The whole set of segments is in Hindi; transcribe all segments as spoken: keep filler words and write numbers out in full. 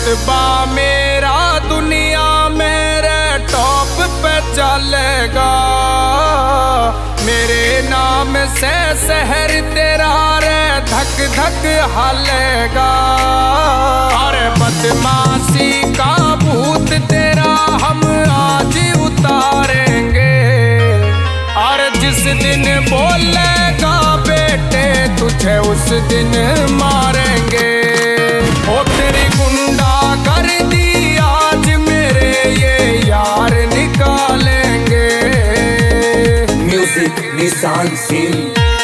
रुतबा मेरा दुनिया मेरे टॉप पे चलेगा। मेरे नाम से शहर तेरा रे धक धक हलेगा। अरे बदमाशी का भूत तेरा हम आज उतारेंगे। और जिस दिन बोलेगा बेटे तुझे उस दिन मारेंगे। ओ तेरी गुंडा कर दी आज मेरे ये यार निकालेंगे। म्यूजिक निशान सिंह।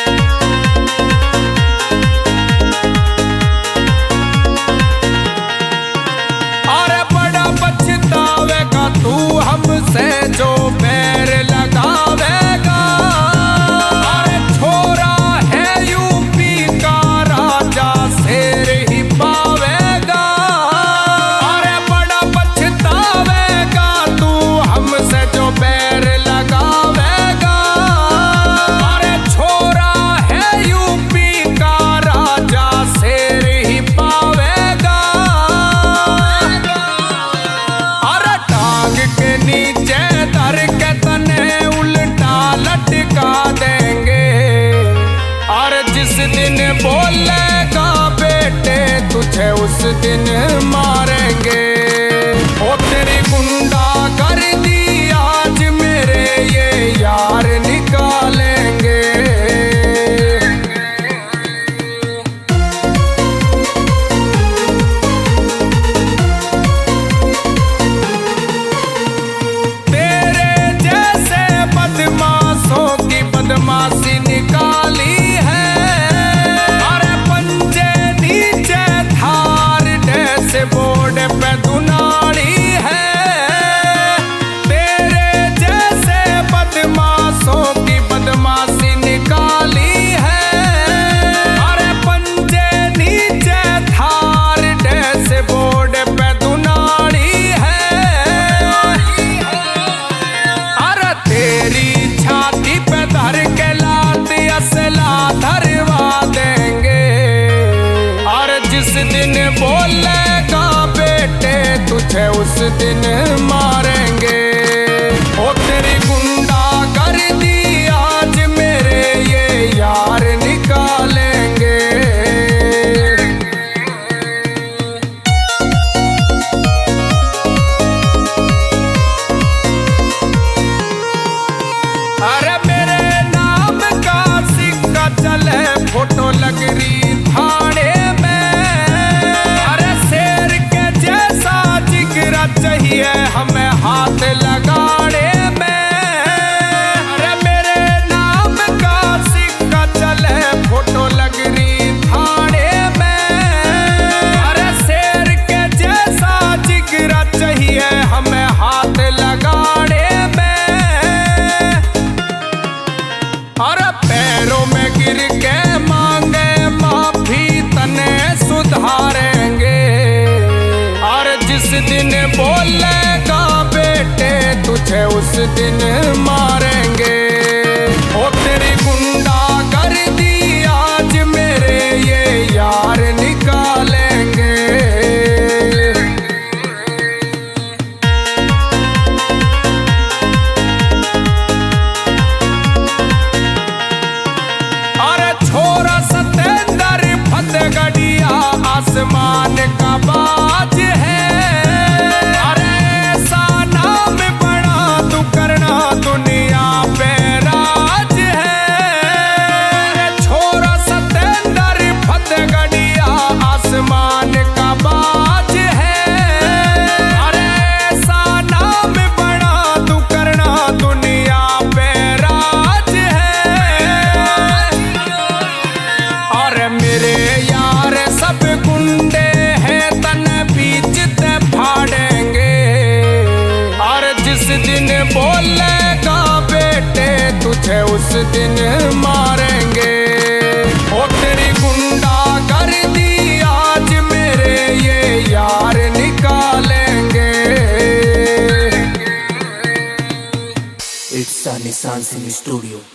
अरे बड़ा पछतावेगा तू हमसे जो बैर लगावेगा। अरे छोरा है यूपी का राजा शेर ही पावेगा। अरे बड़ा पछतावेगा तू हमसे जो बैर लगावेगा। अरे छोरा है यूपी का राजा शेर ही पावेगा। अरे टांग के नीचे धर के तने उल्टा लटका देंगे। और जिस दिन बोलेगा बेटे तुझे उस दिन मारेंगे। ओ तेरी गुंडा कर दी आज मेरे ये यार निकालेंगे। तेरे जैसे बदमाशों की बदमाशी निकाली है। अरे पंजे नीचे धार जैसे बोर्ड पे दुनाड़ी है। तेरे जैसे बदमाशों की बदमाशी निकाली है। अरे पंजे नीचे धार जैसे बोर्ड पे दुनाड़ी है। अरे तेरी छाती पे धर के लात असला धरवा देंगे। और जिस दिन बोलेगा बेटे तुझे उस दिन मारेंगे। ओ तेरी गुंडा कर दी आज मेरे ये यार निकालेंगे। अरे मेरे नाम का सिक्का चले फोटो लग रही थाने में। अरे शेर के जैसा जिगरा चाहिए हमें हाथ लगाने में। अरे मेरे नाम का सिक्का चले फोटो लग रही थाने में। अरे शेर के जैसा जिगरा चाहिए हमें हाथ लगाने में। अरे पैरों में गिर के मांगे माफी तने सुधारेंगे। और जिस दिन बोलेगा बेटे तुझे उस दिन मारेंगे। ओ तेरी गुंडा कर दी आज मेरे ये यार निकालेंगे। अरे छोरा सतेंद्र फतेहगढ़िया आसमान का बाज है। अरे ऐसा नाम बड़ा तू करना दुनिया पे राज है। अरे छोरा सतेंद्र फतेहगढ़िया आसमान का बाज है। अरे ऐसा नाम बड़ा तू करना दुनिया पे राज है। और मेरे यार सब गुंडे हैं तन बीच ते फाड़ेंगे। और जिस दिन बोलेगा बेटे तुझे उस दिन मारेंगे। ओ तेरी गुंडा कर दी आज मेरे ये यार निकालेंगे। इट्स निशान सिंह स्टूडियो।